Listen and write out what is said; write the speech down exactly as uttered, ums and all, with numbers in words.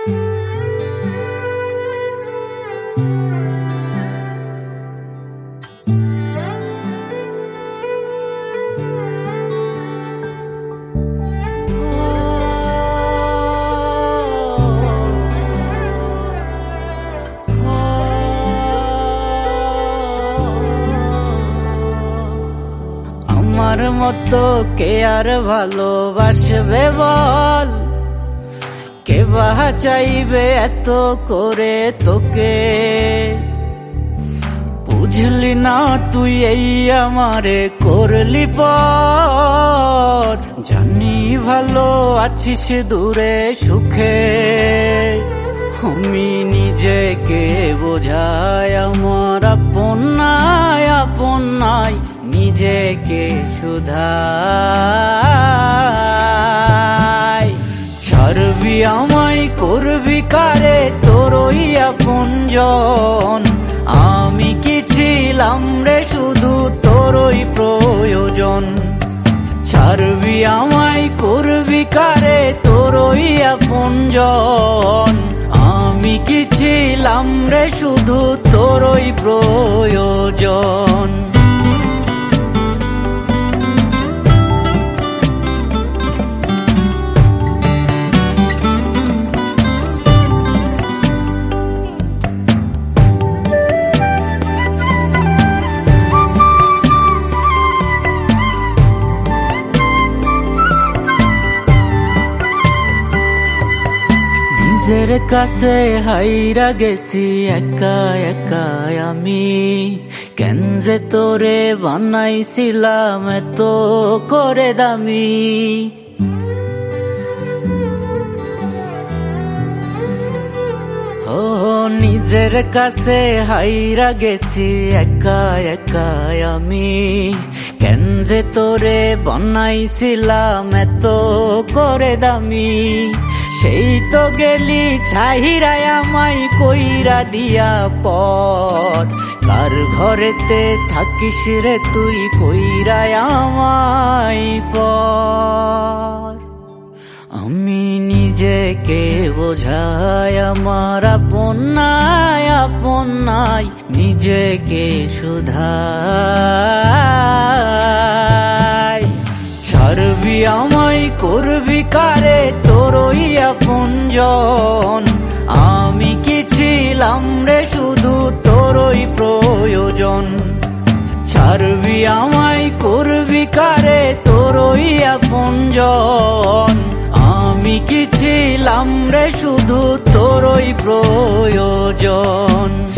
আমার মতো কে আর ভালোবাসবে বল, কে বা চাইবে এত করে তোকে। বুঝলি না তুই এই আমারে করলি পর, জানি ভালো আছিস দূরে সুখে। আমি নিজেকে বোঝাই আমার আপন নাই, আপন নাই নিজেকে শুধাই। ছাড়বি আমায় করবি কারে তোরই আপনজন, আমি কি ছিলাম রে শুধু তোরই প্রয়োজন। ছাড়বি আমায় করবি কারে তোরই আপনজন, আমি কি ছিলাম রে শুধু তোরই প্রয়োজন। নিজের কাছে হাইরা গেছি একা একা আমি, কেন যে তোরে বানাইছিলাম এত করে দামি। ও নিজের কাছে হাইরা গেছি একা একা আমি, কেন যে তোরে বানাইছিলাম এত করে দামি। সেই তো গেলি ছাহিরায় আমায় কইরা দিয়া পর, কার ঘরেতে থাকিস রে তুই কইরা আমায় পর। আমি নিজেকে বোঝাই আমার আপন নাই, আপন নাই নিজেকে শুধাই। ছাড়বি আমায় করবি কারে তোরই আপনজন, আমি কি ছিলাম রে শুধু তোরই প্রয়োজন। ছাড়বি আমায় করবি কারে তোরই আপনজন, আমি কি ছিলাম রে শুধু তোরই প্রয়োজন।